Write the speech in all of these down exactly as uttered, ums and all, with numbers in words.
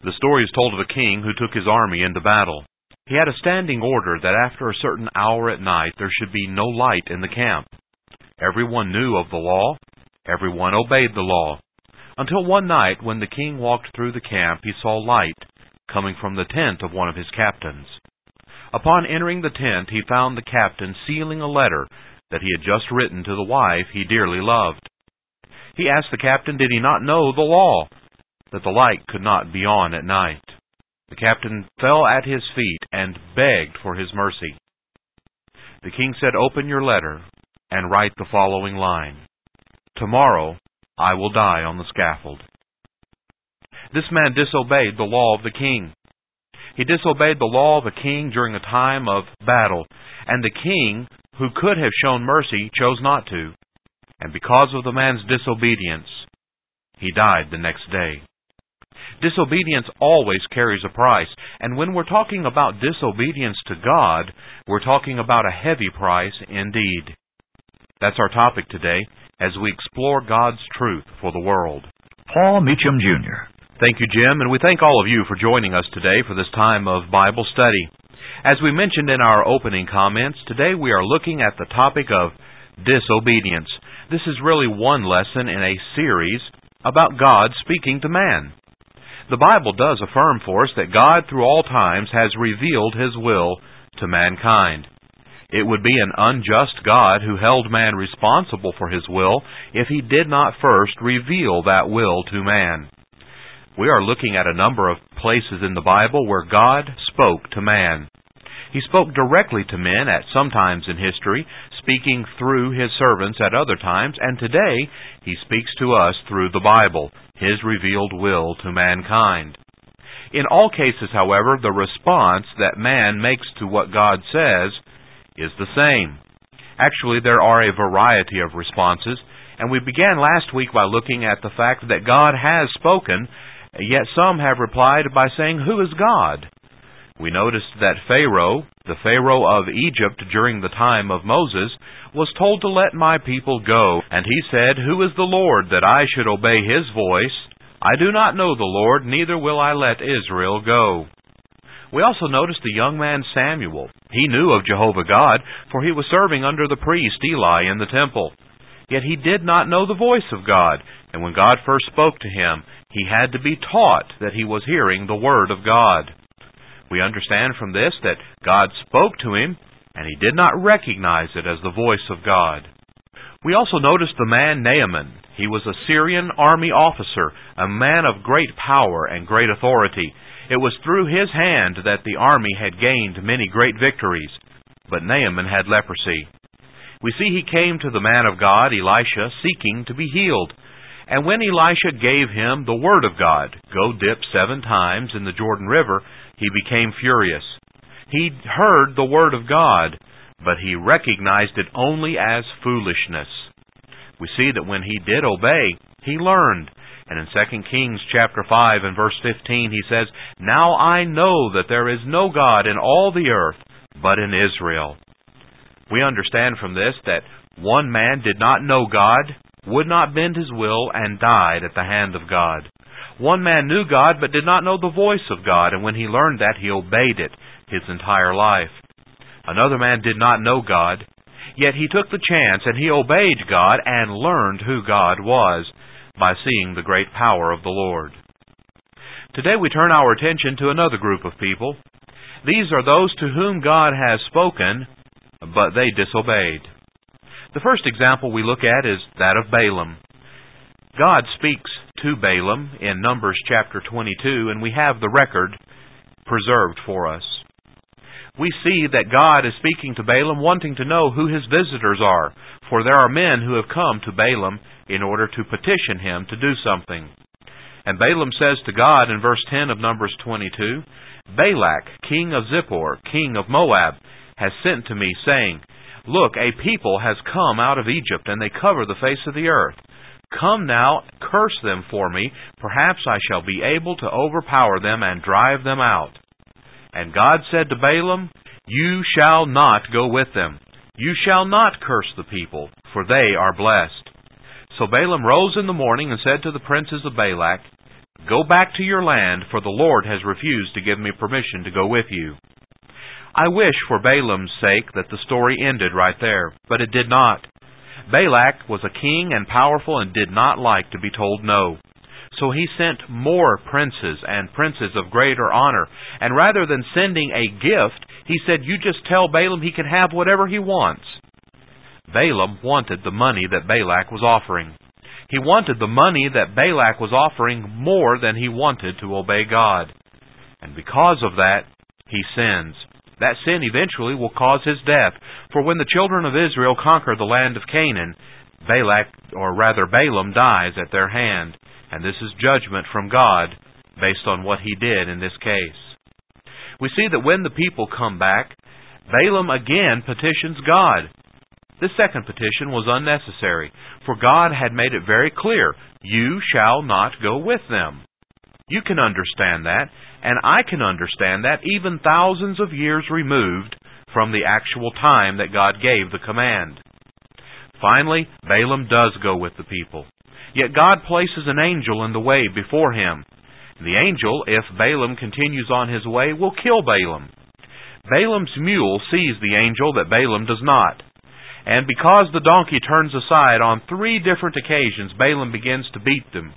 The story is told of a king who took his army into battle. He had a standing order that after a certain hour at night there should be no light in the camp. Everyone knew of the law. Everyone obeyed the law. Until one night, when the king walked through the camp, he saw light coming from the tent of one of his captains. Upon entering the tent, he found the captain sealing a letter that he had just written to the wife he dearly loved. He asked the captain, did he not know the law, that the light could not be on at night? The captain fell at his feet and begged for his mercy. The king said, open your letter and write the following line: tomorrow I will die on the scaffold. This man disobeyed the law of the king. He disobeyed the law of the king during a time of battle, and the king, who could have shown mercy, chose not to. And because of the man's disobedience, he died the next day. Disobedience always carries a price, and when we're talking about disobedience to God, we're talking about a heavy price indeed. That's our topic today, as we explore God's truth for the world. Paul Meacham, Junior Thank you, Jim, and we thank all of you for joining us today for this time of Bible study. As we mentioned in our opening comments, today we are looking at the topic of disobedience. This is really one lesson in a series about God speaking to man. The Bible does affirm for us that God through all times has revealed His will to mankind. It would be an unjust God who held man responsible for His will if He did not first reveal that will to man. We are looking at a number of places in the Bible where God spoke to man. He spoke directly to men at some times in history, speaking through His servants at other times, and today He speaks to us through the Bible, His revealed will to mankind. In all cases, however, the response that man makes to what God says is the same. Actually, there are a variety of responses, and we began last week by looking at the fact that God has spoken, yet some have replied by saying, who is God? We noticed that Pharaoh, the Pharaoh of Egypt during the time of Moses, was told to let my people go, and he said, who is the Lord that I should obey His voice? I do not know the Lord, neither will I let Israel go. We also noticed the young man Samuel. He knew of Jehovah God, for he was serving under the priest Eli in the temple. Yet he did not know the voice of God, and when God first spoke to him, he had to be taught that he was hearing the Word of God. We understand from this that God spoke to him, and he did not recognize it as the voice of God. We also noticed the man Naaman. He was a Syrian army officer, a man of great power and great authority. It was through his hand that the army had gained many great victories, but Naaman had leprosy. We see he came to the man of God, Elisha, seeking to be healed. And when Elisha gave him the word of God, go dip seven times in the Jordan River, he became furious. He heard the word of God, but he recognized it only as foolishness. We see that when he did obey, he learned. And in Second Kings chapter five and verse fifteen, he says, now I know that there is no God in all the earth but in Israel. We understand from this that one man did not know God, would not bend his will, and died at the hand of God. One man knew God, but did not know the voice of God, and when he learned that, he obeyed it his entire life. Another man did not know God, yet he took the chance, and he obeyed God, and learned who God was by seeing the great power of the Lord. Today we turn our attention to another group of people. These are those to whom God has spoken, but they disobeyed. The first example we look at is that of Balaam. God speaks to Balaam in Numbers chapter twenty-two, and we have the record preserved for us. We see that God is speaking to Balaam, wanting to know who his visitors are, for there are men who have come to Balaam in order to petition him to do something. And Balaam says to God in verse ten of Numbers twenty-two, Balak, king of Zippor, king of Moab, has sent to me, saying, look, a people has come out of Egypt, and they cover the face of the earth. Come now, curse them for me, perhaps I shall be able to overpower them and drive them out. And God said to Balaam, you shall not go with them. You shall not curse the people, for they are blessed. So Balaam rose in the morning and said to the princes of Balak, Go back to your land, for the Lord has refused to give me permission to go with you." I wish for Balaam's sake that the story ended right there, but it did not. Balak was a king and powerful and did not like to be told no. So he sent more princes and princes of greater honor, and rather than sending a gift, he said, "You just tell Balaam he can have whatever he wants." Balaam wanted the money that Balak was offering. He wanted the money that Balak was offering more than he wanted to obey God. And because of that, he sins. That sin eventually will cause his death. For when the children of Israel conquer the land of Canaan, Balak, or rather Balaam, dies at their hand. And this is judgment from God based on what he did in this case. We see that when the people come back, Balaam again petitions God. This second petition was unnecessary, for God had made it very clear, "You shall not go with them." You can understand that, and I can understand that even thousands of years removed from the actual time that God gave the command. Finally, Balaam does go with the people. Yet God places an angel in the way before him. The angel, if Balaam continues on his way, will kill Balaam. Balaam's mule sees the angel that Balaam does not. And because the donkey turns aside on three different occasions, Balaam begins to beat them.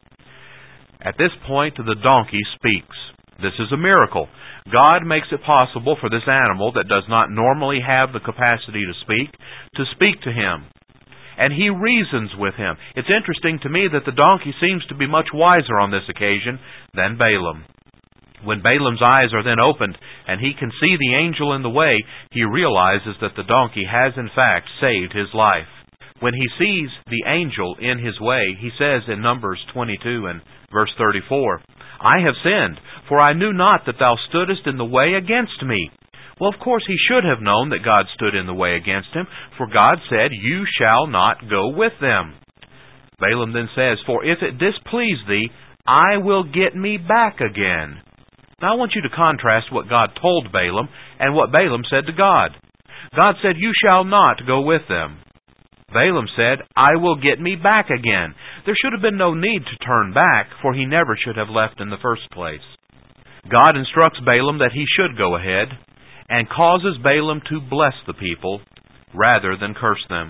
At this point, the donkey speaks. This is a miracle. God makes it possible for this animal that does not normally have the capacity to speak, to speak to him. And he reasons with him. It's interesting to me that the donkey seems to be much wiser on this occasion than Balaam. When Balaam's eyes are then opened and he can see the angel in the way, he realizes that the donkey has in fact saved his life. When he sees the angel in his way, he says in Numbers twenty-two and verse thirty-four, "I have sinned, for I knew not that thou stoodest in the way against me." Well, of course, he should have known that God stood in the way against him, for God said, "You shall not go with them." Balaam then says, "For if it displease thee, I will get me back again." Now I want you to contrast what God told Balaam and what Balaam said to God. God said, "You shall not go with them." Balaam said, "I will get me back again." There should have been no need to turn back, for he never should have left in the first place. God instructs Balaam that he should go ahead, and causes Balaam to bless the people rather than curse them.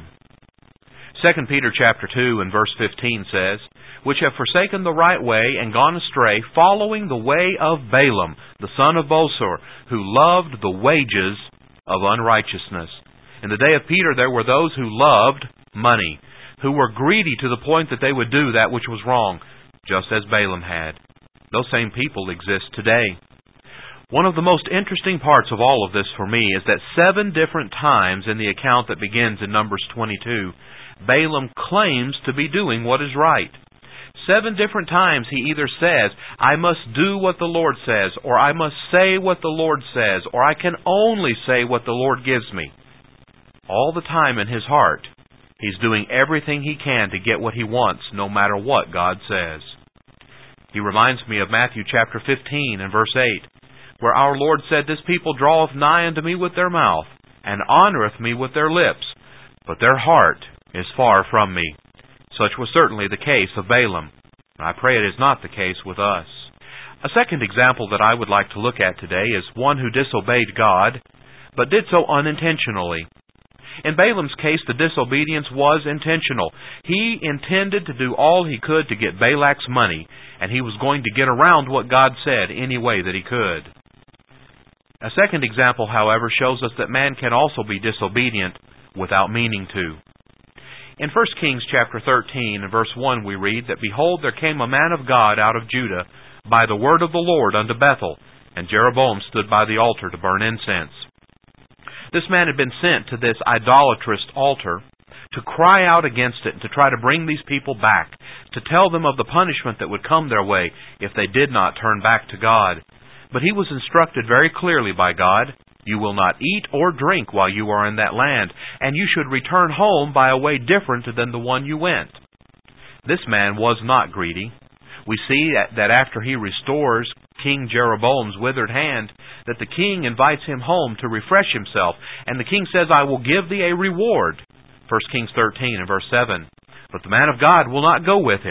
Second Peter chapter two and verse fifteen says, "Which have forsaken the right way and gone astray, following the way of Balaam, the son of Bosor, who loved the wages of unrighteousness." In the day of Peter there were those who loved money, who were greedy to the point that they would do that which was wrong, just as Balaam had. Those same people exist today. One of the most interesting parts of all of this for me is that seven different times in the account that begins in Numbers twenty-two, Balaam claims to be doing what is right. Seven different times he either says, "I must do what the Lord says," or "I must say what the Lord says," or "I can only say what the Lord gives me." All the time in his heart, he's doing everything he can to get what he wants, no matter what God says. He reminds me of Matthew chapter fifteen and verse eight, where our Lord said, "This people draweth nigh unto me with their mouth, and honoreth me with their lips, but their heart is far from me." Such was certainly the case of Balaam. I pray it is not the case with us. A second example that I would like to look at today is one who disobeyed God, but did so unintentionally. In Balaam's case, the disobedience was intentional. He intended to do all he could to get Balak's money, and he was going to get around what God said any way that he could. A second example, however, shows us that man can also be disobedient without meaning to. In First Kings chapter thirteen and verse one we read that, "Behold, there came a man of God out of Judah by the word of the Lord unto Bethel, and Jeroboam stood by the altar to burn incense." This man had been sent to this idolatrous altar to cry out against it and to try to bring these people back, to tell them of the punishment that would come their way if they did not turn back to God. But he was instructed very clearly by God, "You will not eat or drink while you are in that land, and you should return home by a way different than the one you went." This man was not greedy. We see that after he restores King Jeroboam's withered hand, that the king invites him home to refresh himself, and the king says, "I will give thee a reward." First Kings thirteen and verse seven. But the man of God will not go with him.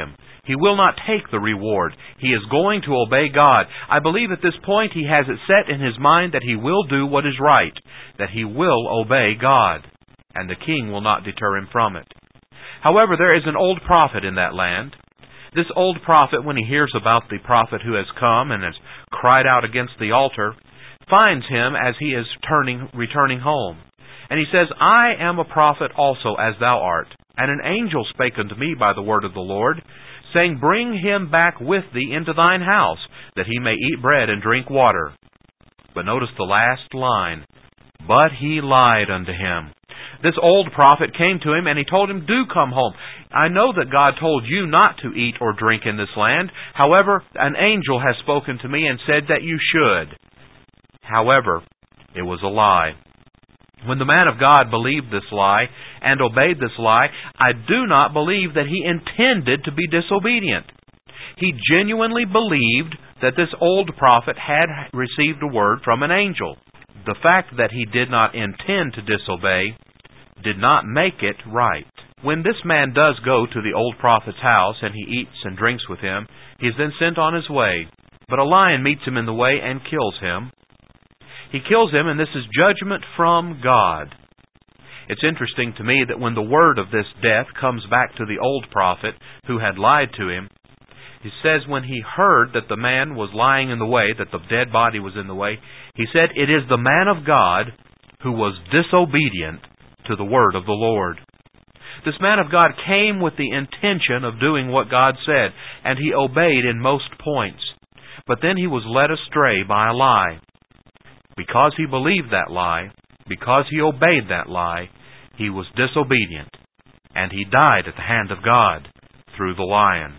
He will not take the reward. He is going to obey God. I believe at this point he has it set in his mind that he will do what is right, that he will obey God, and the king will not deter him from it. However, there is an old prophet in that land. This old prophet, when he hears about the prophet who has come and has cried out against the altar, finds him as he is turning, returning home. And he says, I am a prophet also as thou art. And an angel spake unto me by the word of the Lord, saying, Bring him back with thee into thine house, that he may eat bread and drink water. But notice the last line, But he lied unto him. This old prophet came to him and he told him, Do come home. I know that God told you not to eat or drink in this land. However, an angel has spoken to me and said that you should. However, it was a lie. When the man of God believed this lie and obeyed this lie, I do not believe that he intended to be disobedient. He genuinely believed that this old prophet had received a word from an angel. The fact that he did not intend to disobey did not make it right. When this man does go to the old prophet's house and he eats and drinks with him, he is then sent on his way. But a lion meets him in the way and kills him. He kills him, and this is judgment from God. It's interesting to me that when the word of this death comes back to the old prophet who had lied to him, he says when he heard that the man was lying in the way, that the dead body was in the way, he said, It is the man of God who was disobedient to the word of the Lord. This man of God came with the intention of doing what God said, and he obeyed in most points. But then he was led astray by a lie. Because he believed that lie, because he obeyed that lie, he was disobedient, and he died at the hand of God through the lion.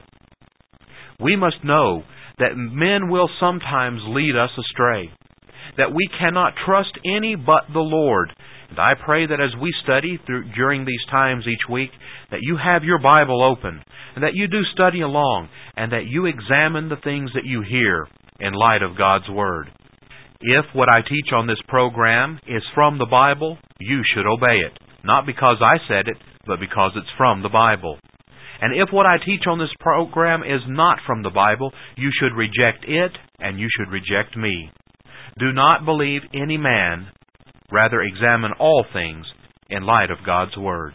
We must know that men will sometimes lead us astray, that we cannot trust any but the Lord. And I pray that as we study through, during these times each week, that you have your Bible open, and that you do study along, and that you examine the things that you hear in light of God's Word. If what I teach on this program is from the Bible, you should obey it. Not because I said it, but because it's from the Bible. And if what I teach on this program is not from the Bible, you should reject it, and you should reject me. Do not believe any man. Rather, examine all things in light of God's Word.